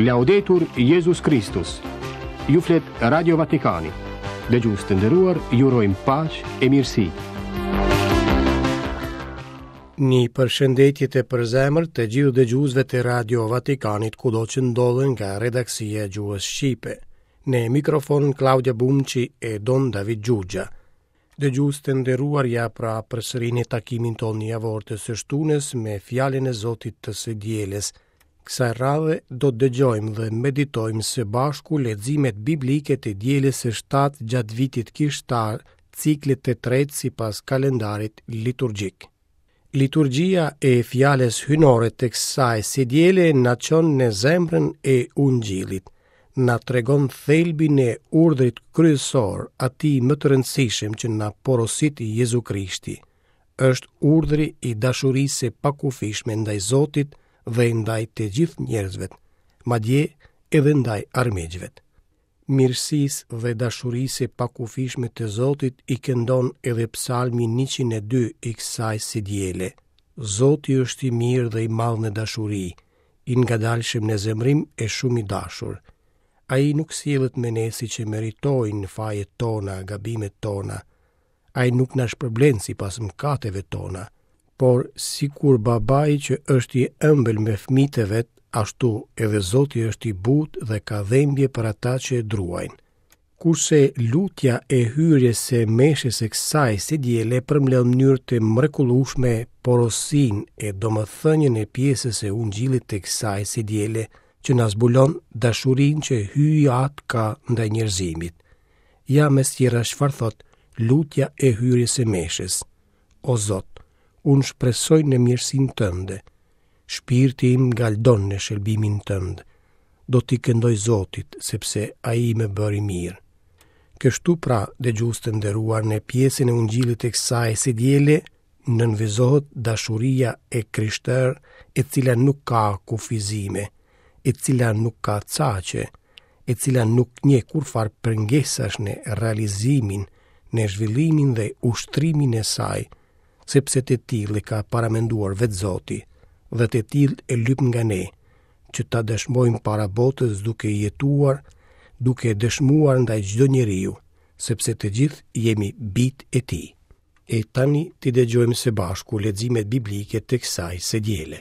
Laudetur Jesus Christus. Ju flet Radio Vatikani. Dëgjues të nderuar, ju urojmë paqë e mirësi. Një përshëndetje të përzemërt të gjithë dëgjuesve të Radio Vatikanit kudo që ndodhen nga redaksia e gjuhës shqipe. Në mikrofonin Claudia Bumçi e Don David Gjugja. Dëgjues të nderuar, ja pra përsërini takimin tonë javor të së shtunës me fjalën e Zotit të së dielës. Kësaj radhe do të dëgjojmë dhe meditojmë së bashku leximet biblike të dielës së 7 gjatë vitit kishtar, ciklit të tretë sipas kalendarit liturgjik. Liturgjia e fjalës hynore të kësaj së diele na çon në zemrën e Ungjillit, na tregon thelbin e urdhrit kryesor, atij më të rëndësishëm që na porosit Jezu Krishti. Është urdhri i dashurisë së pakufishme ndaj Zotit dhe ndaj të gjithë njerëzve, madje edhe ndaj armiqve. Mirësisë dhe dashurisë e pakufishme të Zotit i këndon edhe Psalmi 102 i kësaj së diele. Zoti është i mirë dhe i madh në dashuri, i ngadalshëm në zemrim e shumë i dashur. Ai nuk sillet me ne siç e meritojnë fajet tona, gabimet tona. Ai nuk na shpërblen sipas mëkateve tona, por si kur babai që është i ëmbël me fëmijët e vet, ashtu edhe Zoti është i butë dhe ka dhembje për ata që e druajnë. Kurse lutja e hyrjes së meshës së kësaj së diele përmbledh në mënyrë të mrekullueshme porosinë e domethënien e pjesës e Ungjillit të kësaj së diele që na zbulon dashurinë që hyjat ka ndaj njerëzimit. Ja mes tjera çfarë thot lutja e hyrjes së meshës. O Zot, unë shpresoj në mirësinë tënde. Shpirti im ngaldon në shërbimin tënd. Do t'i këndoj Zotit, sepse ai më bëri mirë. Kështu pra, dëgjues të nderuar, në pjesën e Ungjillit të kësaj së diele nënvizohet dashuria e Krishtër, e cila nuk ka kufizime, e cila nuk ka caqe, e cila nuk njeh kurfar pengesash në realizimin, në zhvillimin dhe ushtrimin e saj, sepse të tillë ka paramenduar vetë Zoti, dhe të tillë e lyp nga ne, që ta dëshmojmë para botës duke jetuar, duke dëshmuar ndaj çdo njeriu, sepse të gjithë jemi bijtë e tij. E tani t'i dëgjojmë së bashku leximet biblike të kësaj së diele.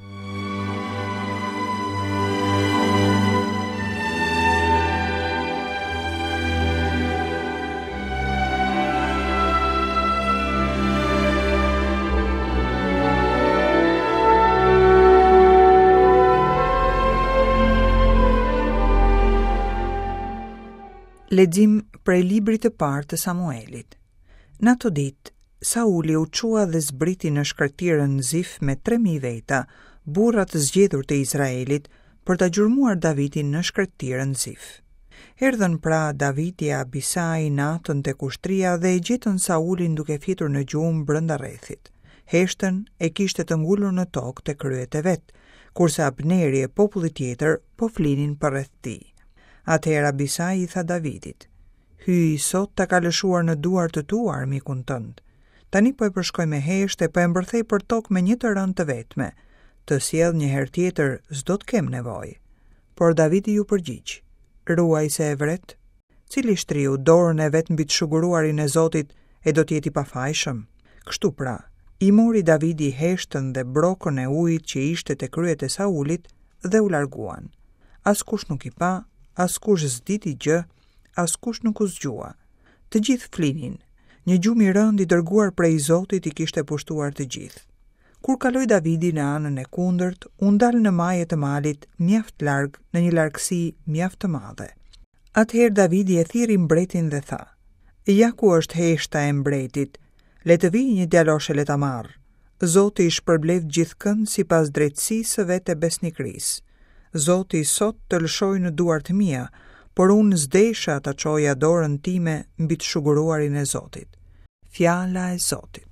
Lexim prej librit të parë të Samuelit. Në ato ditë, Sauli u çua dhe zbriti në shkretirën Zif me 3.000 veta, burra të zgjedhur të Izraelit, për ta gjurmuar Davidin në shkretirën Zif. Erdhën pra Davidi e Abisai natën tek ushtria dhe e gjetën Saulin duke fjetur në gjumë brenda rrethit. Heshtën e kishte të ngulur në tokë te kryet e vet, kurse Abneri e popullit tjetër po flinin përreth tij. Atëherë Abisai i tha Davidit: "Hyj sot ta ka lëshuar në duar të tu armikun tënd. Tani po e përshkoj me heshtë e po e mbërthej për tokë me një të rënë të vetme. Të sjell një herë tjetër s'do të kem nevojë." Por Davidi ju përgjigj: "Ruaj se e vret. Cili shtriu dorën e vet mbi të shuguruarin e Zotit e do të jeti pafajshëm?" Kështu pra, i mori Davidi heshtën dhe brokën e ujit që ishte te kryet e Saulit dhe u larguan. Askush nuk i pa, askush s'diti gjë, askush nuk u zgjua. Të gjithë flinin. Një gjumë i rënd i dërguar prej Zotit i kishte pushtuar të gjithë. Kur kaloi Davidi në anën e kundërt, u ndal në majë të malit mjaft larg, në një largësi mjaft të madhe. Atëherë Davidi e thirri mbretin dhe tha: "Ja ku është heshta e mbretit. Le të vijë një djaloshe le ta marr. Zoti i shpërblet gjithkënd sipas drejtësisë së vet e besnikërisë. Zoti sot të lëshoj në duart mia, por unë s'desha ta çoja dorën time mbi të shuguruarin e Zotit." Fjala e Zotit.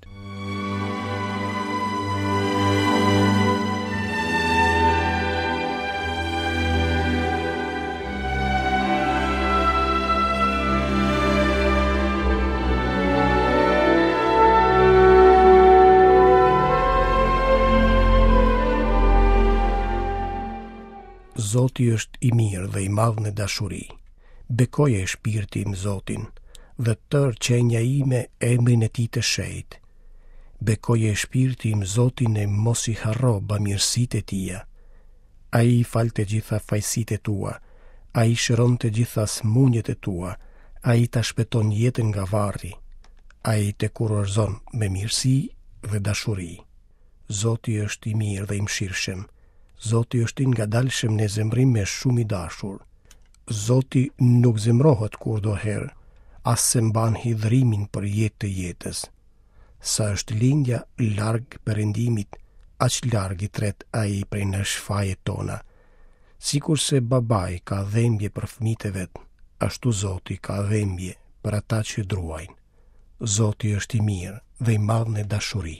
Zoti është i mirë dhe i madh në dashuri. Bekoje shpirti im Zotin, dhe tërë qenja ime emrin e tij të shenjtë. Bekoje shpirti im Zotin e mos i harro bamirësitë e tija. Ai i fal të gjitha fajsitë e tua, ai shëron të gjitha smundjet e tua, ai ta shpëton jetën nga varri, ai të kurorëzon me mirësi dhe dashuri. Zoti është i mirë dhe i mëshirshëm. Zoti është i ngadalshëm në zemrim me shumë i dashur. Zoti nuk zemrohet kurdoherë, as se mban hidhrimin për jetë të jetës. Sa është lindja larg perëndimit, aq larg i tret ai prej në shfajet tona. Sikur se babai ka dhembje për fëmijët e vet, ashtu Zoti ka dhembje për ata që druajnë. Zoti është i mirë dhe i madh në dashuri.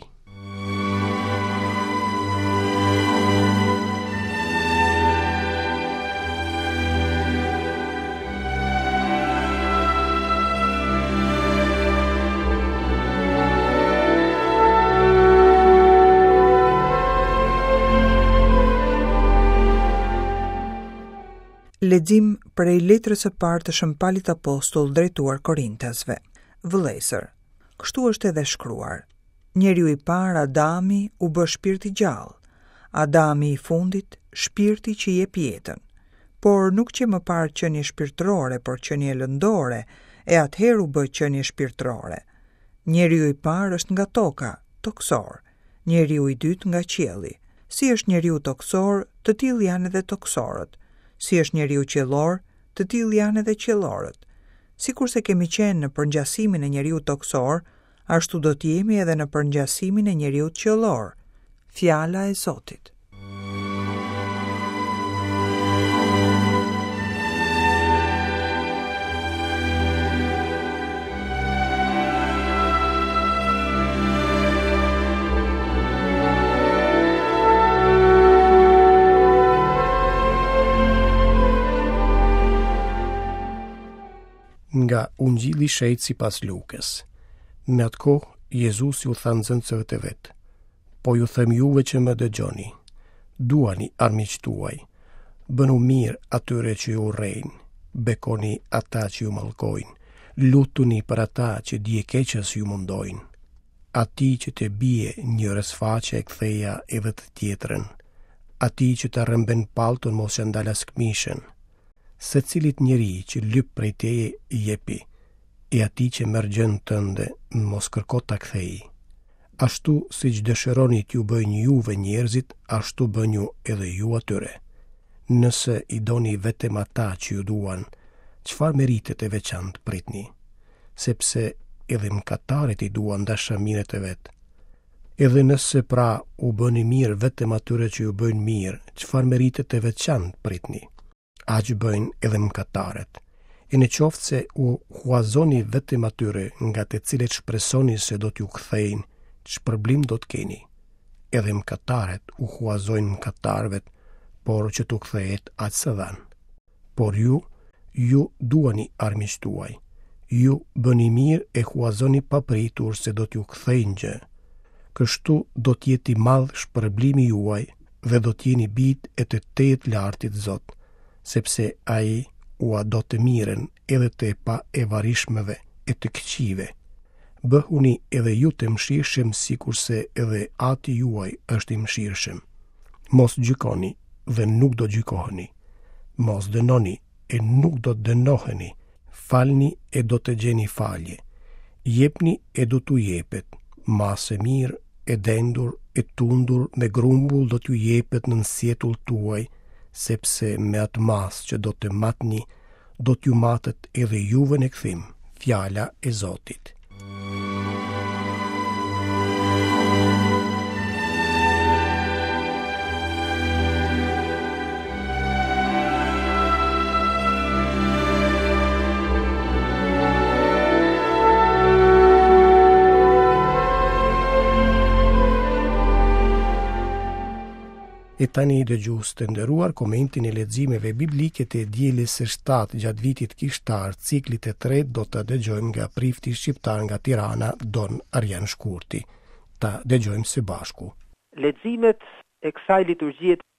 Lexim prej letrës së parë të Shën Paulit Apostull drejtuar Korintasve. Vëllezër, kështu është edhe shkruar: njeriu i parë Adami u bë shpirt i gjallë, Adami i fundit shpirti që jep jetën. Por nuk që më parë qenie shpirtërore, por qenie lëndore, e atëherë u bë qenie shpirtërore. Njeriu i parë është nga toka, toksor, njeriu i dytë nga qielli. Si është njeriu toksor, të tillë janë edhe toksorët. Si është njeriu qiellor, të tillë janë edhe qiellorët. Sikurse kemi qenë në përngjasimin e njeriu toksor, ashtu do të jemi edhe në përngjasimin e njeriu qiellor. Fjala e Zotit. Nga Ungjilli i Shejtë sipas Lukës. Në atë kohë, Jezusi u tha nxënësve të vet: po ju them juve që më dëgjoni, duani armiqtë tuaj, bënu mirë atyre që ju urrejnë, bekoni ata që ju mallkojnë, lutuni për ata që djekeqës ju mundojnë. Atij që të bie njërës faqe e ktheja edhe të tjetrën, atij që të rrëmben pallton mos ja ndalas këmishën. Se cilit njeri që lyp prej teje i jepi, e ati që merr gjën tënde mos kërko ta kthej. Ashtu siç dëshironi t'ju bëjnë juve njerëzit, ashtu bënju edhe ju atyre. Nëse i doni vetëm ata që ju duan, çfarë meritet e veçantë pritni? Sepse edhe mëkatarët i duan dashamirët e vet. Edhe nëse pra u bëni mirë vetëm atyre që ju bëjnë mirë, çfarë meritet e veçantë pritni? Aq bëjnë edhe mëkatarët. E në qoftë se u huazoni vetëm atyre nga të cilët shpresoni se do t'ju kthejnë, ç'përblim do t'keni? Edhe mëkatarët u huazojnë mëkatarëve, por që t'u kthehet aq së dhan. Por ju duani armiqtë tuaj. Ju bëni mirë e huazoni papritur se do t'ju kthejnë gjë. Kështu do t'jeti madh shpërblimi juaj dhe do t'jeni bijtë e të tetë lartit Zot, sepse ai ua do të miren edhe të pa e varishmeve e të këqive. Bëhuni edhe ju të mëshirshëm sikurse edhe Ati juaj është i mëshirshëm. Mos gjykoni dhe nuk do gjykoheni. Mos dënoni e nuk do të dënoheni. Falni e do të gjeni falje. Jepni e do t'u jepet. Masë e mirë, e dendur, e tundur, me grumbull do t'ju jepet në nsjetull tuaj, sepse me atë masë që do të matni, do t'ju matët edhe juve në kthim. Fjala e Zotit. E tani i dëgjues të nderuar, komentin e leximeve biblike të dielës së 7 gjatë vitit kishtar, ciklit e 3 do të dëgjojmë nga prifti shqiptar nga Tirana, Don Arjan Shkurti. Ta dëgjojmë së bashku. Leximet e kësaj liturgjie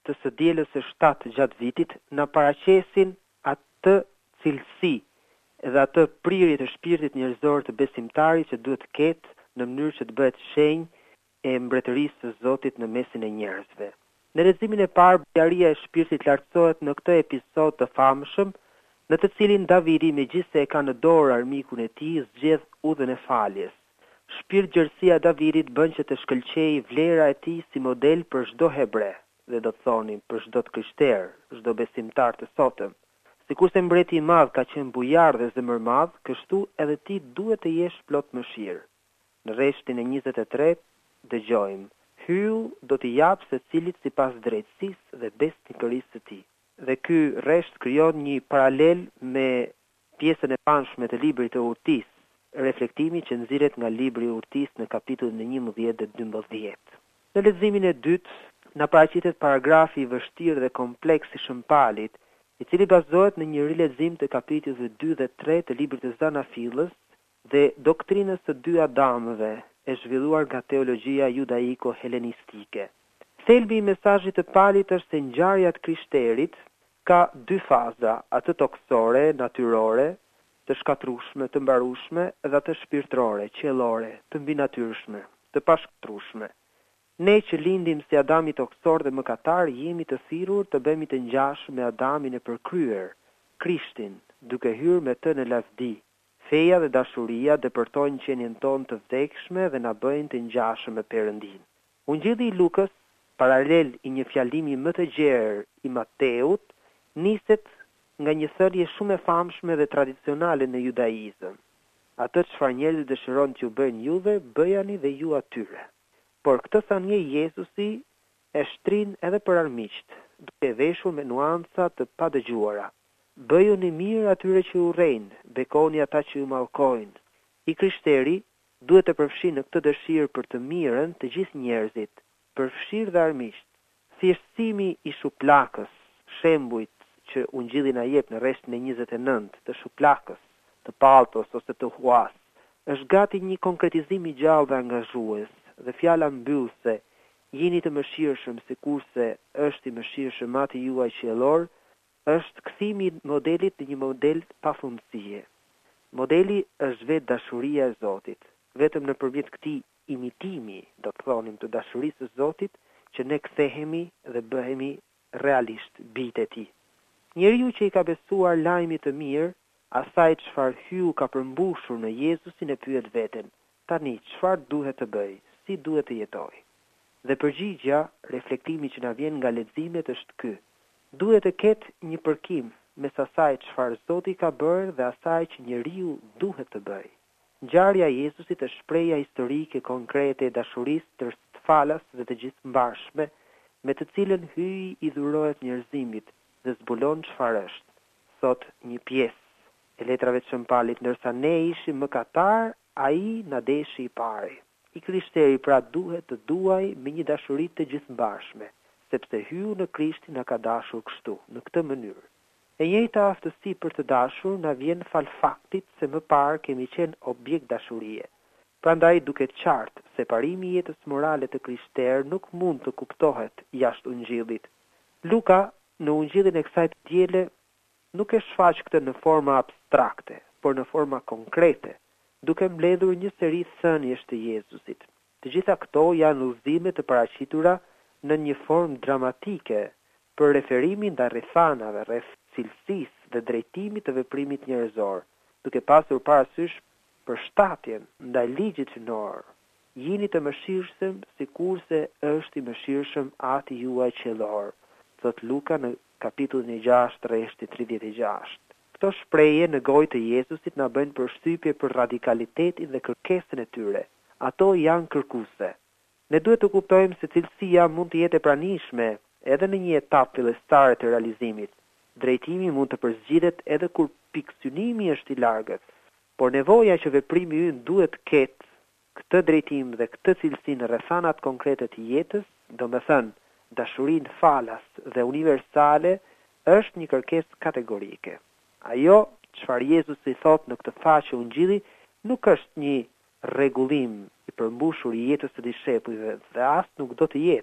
të së dielës së 7 gjatë vitit na paraqesin atë cilësi dhe atë prirje të shpirtit njerëzor të besimtarit që duhet të ketë në mënyrë që të bëhet shenjë e mbretërisë së Zotit në mesin e njerëzve. Në leximin e parë, bjaria e shpirtit lartësohet në këtë episod të famshëm, në të cilin Davidi, megjithëse e ka në dorë armikun e tij, zgjedh udhën e faljes. Shpirtëgjerësia e Davidit bën që të shkëlqejë vlera e tij si model për çdo hebre, dhe do të thonim për çdo krishter, çdo besimtar të sotëm. Sikurse mbreti i madh ka qenë bujar dhe zemërmadh, kështu edhe ti duhet të jesh plot mëshirë. Në rreshtin e 23 dëgjojmë: Hyu do t'i jap secilit sipas drejtësisë dhe besnikërisë së tij. Dhe ky rresht krijon një paralel me pjesën e panshme të librit të Urtisë, reflektimi që nxirret nga libri i Urtisë në kapitullin 11 dhe 12. Në leximin e dytë na paraqitet paragrafi i vështirë dhe kompleks i Shëmpalit, i cili bazohet në një rilexim të kapitujve 2 dhe 3 të librit të Zanafillës dhe doktrinës së dy Adamëve, e zhvilluar nga teologjia judaiko-helenistike. Thelbi i mesazhit të Palit është se ngjarja e krishterit ka dy faza, atë toksore, natyrore, të shkatrueshme, të mbarueshme, dhe atë shpirtërore, qiellore, të mbinatyrshme, të pashkatrueshme. Ne që lindim si Adami toksor dhe mëkatar, jemi të thirrur të bëhemi të ngjashëm me Adamin e përkryer, Krishtin, duke hyrë me të në lavdi. Feja dhe dashuria depërtojnë qenien tonë të vdekshme dhe na bëjnë të ngjashëm me Perëndin. Ungjilli i Lukës, paralel i një fjalimi më të gjerë i Mateut, niset nga një thënie shumë e famshme dhe tradicionale në judaizëm. Atë çfarë njerëzit dëshirojnë t'ju bëjnë juve, bëjani dhe ju atyre. Por këtë thënie Jezusi e shtrin edhe për armiqt, duke veshur me nuanca të padëgjuara. Bëjuni mirë atyre që urrejnë, bekoni ata që ju mallkojnë. I krishteri duhet të përfshijë në këtë dëshirë për të mirën të gjithë njerëzit, përfshirë dhe armiqt. Thjeshtësimi i shuplakës, shembujt që Ungjilli na jep në rreshtin e 29 të shuplakës, të palltos ose të huas, është gati një konkretizim i gjallë dhe angazhues, dhe fjala mbyllëse, jeni të mëshirshëm sikurse është i mëshirshëm Ati juaj qiellor, është kthimi i modelit në një model pafundësie. Modeli është vetë dashuria e Zotit. Vetëm nëpërmjet këtij imitimi, do të thonim, të dashurisë së Zotit, që ne kthehemi dhe bëhemi realisht bijtë e tij. Njeriu që i ka besuar lajmit të mirë, asaj çfarë hyu ka përmbushur në Jezusin, e pyet veten: tani çfarë duhet të bëj? Si duhet të jetoj? Dhe përgjigja, reflektimi që na vjen nga leximet është ky: duhet të ketë një përkim mes asaj çfarë Zoti ka bërë dhe asaj që njeriu duhet të bëjë. Ngjarja e Jezusit është shprehja historike konkrete e dashurisë të falas dhe të gjithëmbarshme, me të cilën hyi i dhurohet njerëzimit dhe zbulon çfarë është. Thot një pjesë e letrave të Shëmpalit: ndërsa ne ishim mëkatar, ai na deshi i pari. I krishteri pra duhet të duaj me një dashuri të gjithëmbarshme, sepse hyu në Krishtin na ka dashur kështu, në këtë mënyrë. E njëjta aftësi për të dashur na vjen fal faktit se më parë kemi qenë objekt dashurie. Prandaj duket qartë se parimi i jetës morale të krishter nuk mund të kuptohet jashtë Ungjillit. Luka në Ungjillin e kësaj diele nuk e shfaq këtë në forma abstrakte, por në forma konkrete, duke mbledhur një seri thëniesh të Jezusit. Të gjitha këto janë udhëzime të paraqitura në një formë dramatike për referimin ndaj rrethanave, rreth cilësisë dhe drejtimit të veprimit njerëzor, duke pasur parasysh përshtatjen ndaj ligjit hyjnor. Jini të mëshirshëm sikurse është i mëshirshëm Ati juaj qiellor, thot Luka në kapitullin 6, rreshti 36. Këto shprehje në gojë të Jezusit na bëjnë përshtypje për radikalitetin dhe kërkesën e tyre. Ato janë kërkuese. Ne duhet të kuptojmë se cilësia mund të jetë e pranishme edhe në një etapë fillestare të realizimit. Drejtimi mund të përzgjidhet edhe kur pikësynimi është i largët, por nevoja që veprimi ynë duhet të ketë këtë drejtim dhe këtë cilësi në rrethanat konkrete të jetës, domethënë dashurinë falas dhe universale, është një kërkesë kategorike. Ajo çfarë Jezusi thot në këtë faqe Ungjilli nuk është një rregullim i përmbushur i jetës së dishepujve dhe as nuk do të jetë,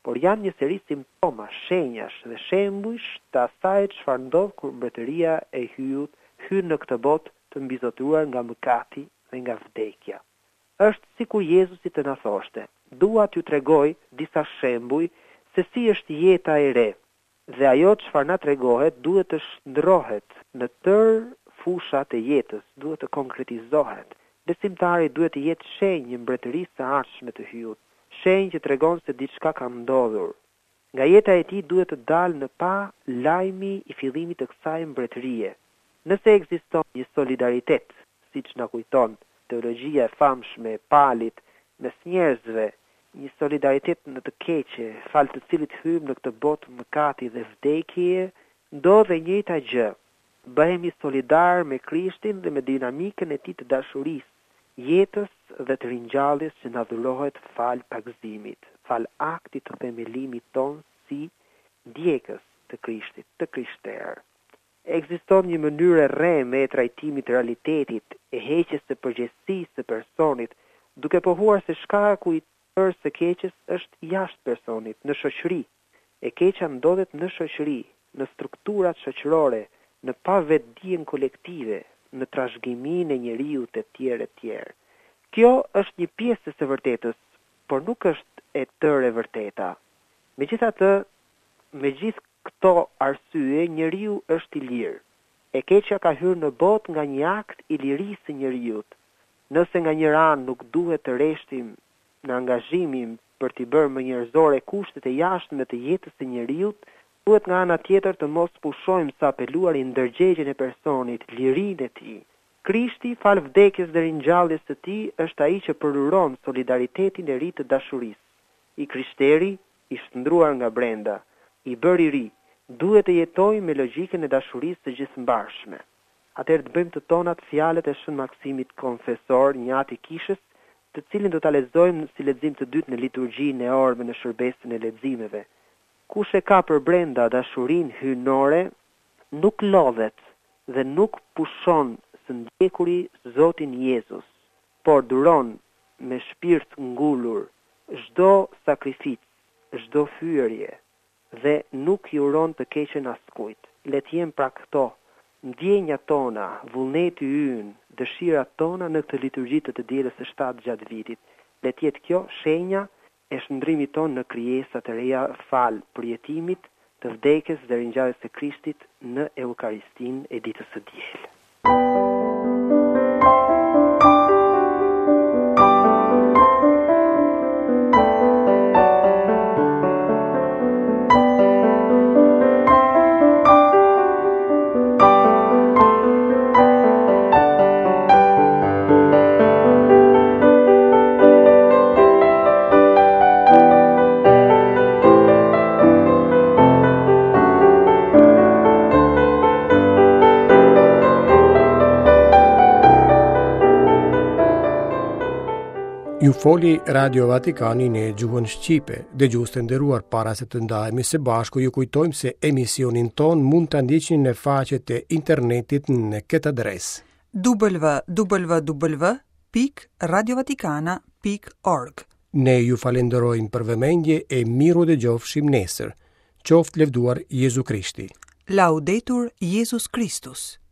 por janë një seri simptoma, shenjash dhe shembujsh të asaj çfarë ndodh kur mbretëria e hyut hyn në këtë botë të mbizotruar nga mëkati dhe nga vdekja. Është sikur Jezusi të na thoshte: "Dua t'ju tregoj disa shembuj se si është jeta e re." Dhe ajo çfarë na tregohet duhet të shndrohet në tërë fushat e jetës, duhet të konkretizohet. Besimtari duhet të jetë shenjë një mbretërisë së ardhshme të hyut, shenjë që tregon se diçka ka ndodhur. Nga jeta e tij duhet të dalë në pa lajmi i fillimit të kësaj mbretërie. Nëse ekziston një solidaritet, siç na kujton teologjia e famshme e Palit mes njerëzve, një solidaritet në të keqe, fal të cilit hym në këtë botë mëkati dhe vdekje, ndodh e njëjta gjë. Bëhemi solidar me Krishtin dhe me dinamikën e tij të dashurisë, jetës dhe të ringjalljes që na dhurohet fal pagëzimit, fal aktit të themelimit ton si ndjekës të Krishtit, të krishterë. Ekziston një mënyrë e rreme e trajtimit të realitetit, e heqjes së përgjegjësisë së personit, duke pohuar se shkaku i tërë së keqes është jashtë personit, në shoqëri. E keqja ndodhet në shoqëri, në strukturat shoqërore, në pavetdijen kolektive, në trashëgiminë e njeriut e tjerë. Kjo është një pjesë e së vërtetës, por nuk është e tërë e vërteta. Megjithatë, me gjithë këto arsye, njeriu është i lirë. E keqja ka hyrë në botë nga një akt i lirisë së njeriut. Nëse nga një anë nuk duhet të rreshtim në angazhimin për t'i bërë më njerëzore kushtet e jashtme të jetës së njeriut, duhet nga ana tjetër të mos pushojmë sa apeluari ndërgjegjen e personit, lirinë e tij. Krishti, fal vdekjes dhe ringjalljes së tij, është ai që përuron solidaritetin e ri të dashurisë. I krishteri, i shndruar nga brenda, i bërë i ri, duhet të jetojë me logjikën e dashurisë së gjithëmbarshme. Atëherë të bëjmë të tonat fjalët e Shën Maksimit Konfesor, një atë i kishës, të cilin do ta lexojmë si lexim të dytë në liturgjinë e orëve në shërbesën e leximeve. Kush e ka për brenda dashurinë hyjnore, nuk lodhet dhe nuk pushon së ndjekuri Zotin Jezus, por duron me shpirt ngulur çdo sakrificë, çdo fyerje dhe nuk i uron të keqen askujt. Le të jem pra këto ndjenjat tona, vullneti ynë, dëshirat tona në këtë liturgji të dielës së 7 gjatë vitit. Le të jetë kjo shenja e shndrimit ton në krijesa të reja fal përjetimit të vdekjes dhe ringjalljes së Krishtit në Eukaristinë e ditës së diel. Ju foli Radio Vatikani në gjuhën shqipe, dëgjues të nderuar, para se të ndahemi së bashku, ju kujtojmë se emisionin ton mund ta ndiqni në faqet e internetit në këtë adresë: www.radiovaticana.org. Ne ju falenderojmë për vëmendje e miru dëgjofshim nesër. Qoftë lëvduar Jezu Krishti. Laudetur Jesus Christus.